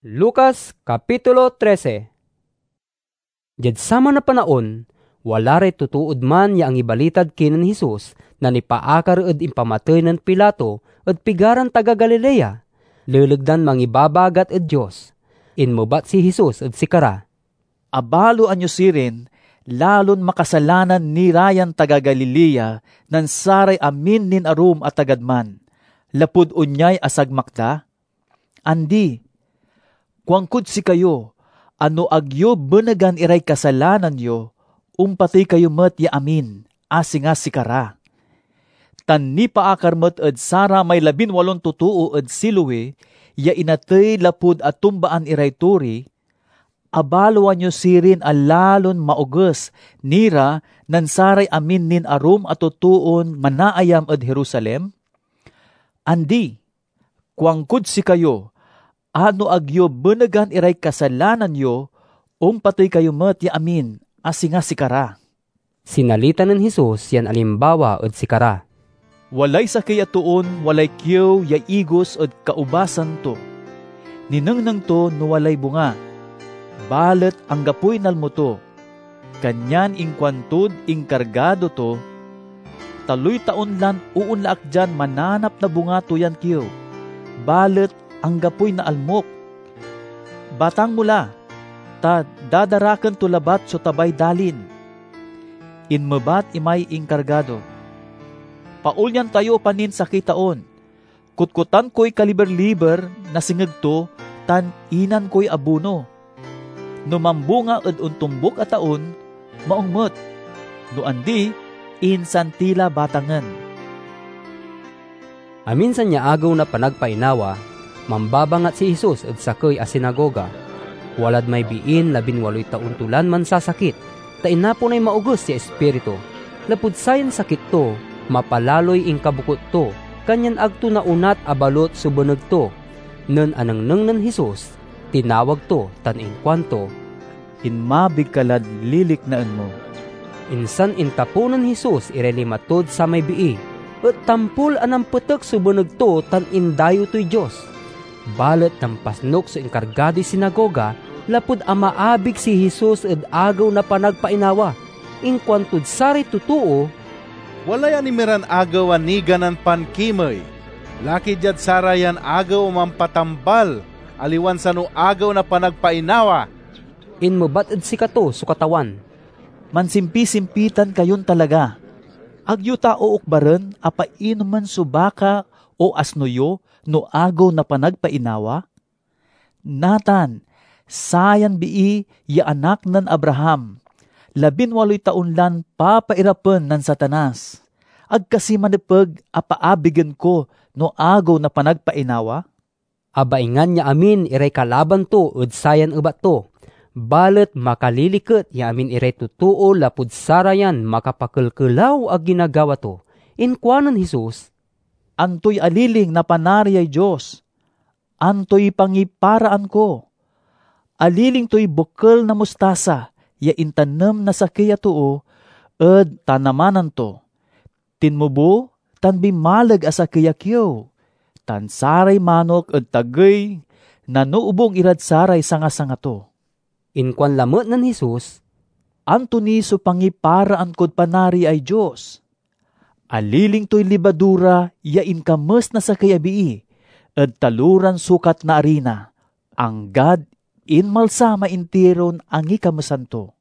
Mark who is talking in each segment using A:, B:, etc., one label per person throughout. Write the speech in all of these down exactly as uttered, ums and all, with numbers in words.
A: Lucas Kapitulo trese. Jad sama na panaon, wala ray tutuod man ya ang ibalitad kinan Jesus na nipaakar ed impamatay nan Pilato ed pigaran taga Galilea. Lulugdan mangibabagat ed Dios. Inmubat si Jesus ed sikara.
B: Abalo anyo sirin, lalon makasalanan ni Rayan taga Galilea nan saray amin nin arum at tagadman. Lapud unyay asagmakda? Andi, kuangkud si kayo, ano agyo benegan iray kasalanan yo, umpatay kayo met ya amin, asinga sikara. Tan ni paakar met ed sara may labin walon tutuo ed Siloe, ya inatay lapud at tumbaan iray turi, abalawan nyo sirin alalon maugus, nira nan saray amin nin arum at tutuon manaayam ed Jerusalem? Andi, kuangkud si kayo, ano agyo benegan iray kasalanan yo, umpatay kayo met ya amin, asinga sikara.
A: Sinalita ng Jesus yan alimbawa ed sikara.
B: Walay sakay atuon, walay kiyo, ya igos ed kaubasan to. Ninengneng to no walay bunga. Balet ang gapoy nalmo to. Kanyan ingkwantud ingkargado to. Taloy taon lan uunlaak dyan mananap na bunga to yan kiyo. Balet ang gapoy na almok. Batang mula, ta dadaraken to labat so tabay dalin. Inmebat imay ingkargado. Paulyan tayo panin sa kitaon. Kutkutan ko'y kaliber-liber na singagto, tan inan ko'y abuno. No mambunga ed untumbok at taon, maungmot. No andi, insantila batangan.
A: Aminsan niya agaw na panagpainawa, mambabangat si Jesus ed sakay a sinagoga. Walad may biin labin waloy taon tulan man sasakit, ta inapo na'y maugos si espiritu. Lapud sayan sakit to, mapalaloy ing kabukot to, kanyan agto na unat abalot subunog to. Nen anang neng nan Jesus, tinawag to tan inkwanto,
B: Inmabig kalad lilik naan mo.
A: Insan intapunan Jesus irelimatod sa may bii, at tampul anang petek subunog to tan indayo to'y Diyos. Balet ng pasnok sa inkargado sinagoga, lapud amaabig si Jesus ed agaw na panagpainawa. Inkwantud sari tutuo,
C: walay animiran agaw aniganan pankimay. Laki jad sarayan agaw mampatambal, aliwan sano agaw na panagpainawa.
A: Inmubat ed sikato so katawan.
B: Mansimpi-simpitan kayon talaga. Agyo tao ukbaren, apain man subaka o asnoyo, no agaw na panagpainawa? Natan, sayan bii ya anak nan Abraham, labin waloy taon lan papairapen nan Satanas. Agkasi manipeg apaabigan ko no agaw na panagpainawa?
A: Abaingan niya amin iray kalaban to ed sayan ubat to. Balet makaliliket ya amin iray tutuo lapud sarayan makapakelkelaw ag ginagawa to. Inkwanan Jesus,
B: antoy aliling na panariyay Diyos, antoy pangiparaan ko. Aliling to'y bukal na mustasa, ya intanem na sakya tuo, ed tanamanan to. Tinmubo, tan bimalag asakya kyo, tan saray manok ed tagay, nanuubong irad saray sanga-sanga to.
A: Inkwan lamot nan Jesus,
B: Antoni so pangiparaan kod panari ay Diyos. Aliling to'y libadura, ya inkames na sakya bii, ed taluran sukat na arina, ang God inmalsa maintiron ang ikamesanto.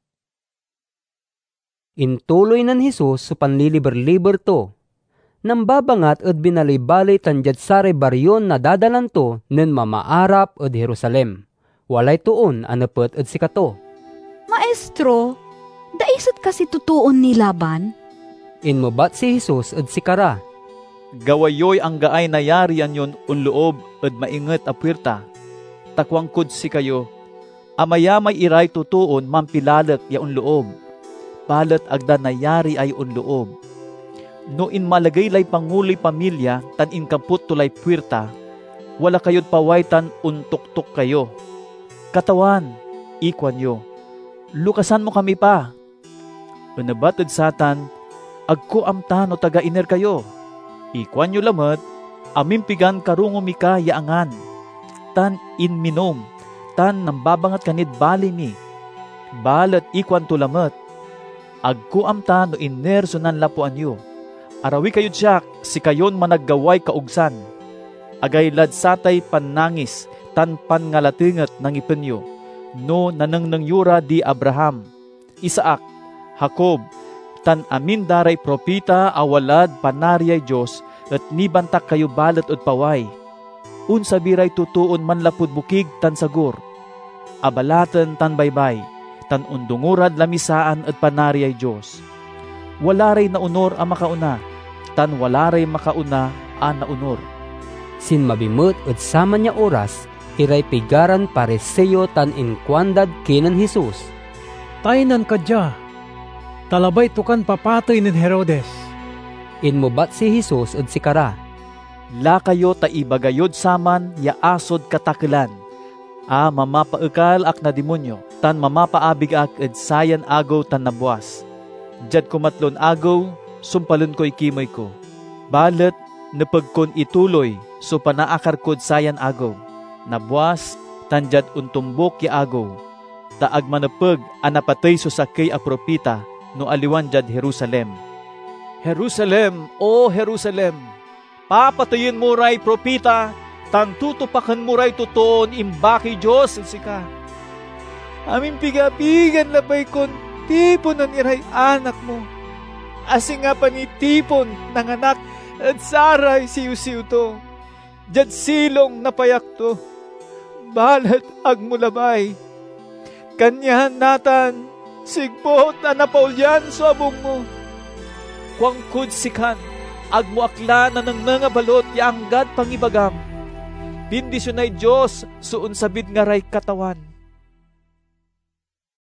A: Intuloy nan Jesus so panliliber-liber to. Nambabangat ed binalibalay tanjad sare baryon na dadalan to nen mamaarap ed Jerusalem. Walay tuon anapet ed sikato.
D: Maestro, daisat kasi tutuon ni Laban?
A: Inmubat si Jesus ed sikara.
B: Gawayoy ang gaay nayari anyon unloob ed mainget a puwerta. Takwangkod si kayo, amayamay iray tutuon mampilalak ya unloob. Balet agda nayari ay unloob. No in malagay lay panguloy pamilya tan inkaput tulay puwerta, wala kayod pawaitan untuktok kayo. Katawan, ikwan yo, lukasan mo kami pa. Unabatid satan, agko amtan o taga-iner kayo. Ikwan nyo lamat, amimpigan karungo mika yaangan. Tan in minom, tan nang babangat kanid bali mi. Balat ikwan tulamet. Agkuam ta no inerso nan lapuan yu. Arawi kayo siyak, si kayon managgaway kaugsan. Agay ladsatay panangis, tan pangalatingat ng ipenyo. No nanangnang yura di Abraham, Isaac, Jacob, tan amin daray propita awalad panariay Diyos, at nibantak kayo balat at paway. Unsa biray tutuon manlapud bukig tan sagur. Abalatan tan baybay, tan undungurad lamisaan at panariay Diyos. Wala ray na unor ang makauna, tan wala ray makauna ang naunor.
A: Sin mabimut at sama niya oras, iray pigaran pareseyo tan inkwandad kinan Jesus.
E: Tainan kadya, talabay tukan papatoy ni Herodes.
A: Inmubat si Jesus at si Kara.
B: La kayo ta ibagayod saman ya asod katakelan. A mamapaekal ak na demonyo, tan mamapaabig ak ed sayan agaw tan nabuas. Jad kumatlon agaw, sumpalon ko ikimoy ko. Balet, napagkon ituloy, so panaakar kod sayan agaw. Nabuas, tan jad untumbok ya agaw. Taag manapag anapatay so sakay a propita, no aliwan jad Jerusalem. Jerusalem, o Jerusalem! Papatayin mo ray propita, tan tutupakan mo ray tuton imbaki Diyos at sika. Amin pigapigan labay kon tipon ng iray anak mo. Asing nga panitipon ng anak at saray siyo-siyo to. Jad silong napayak to. Balat agmulabay. Kanyahan natan, sigpot na napaulyan sa abong mo. Kwangkud sikan, agmuakla na ng nga balot yanggad pangibagam. Bindisyon ay Diyos suun sabid nga ray katawan.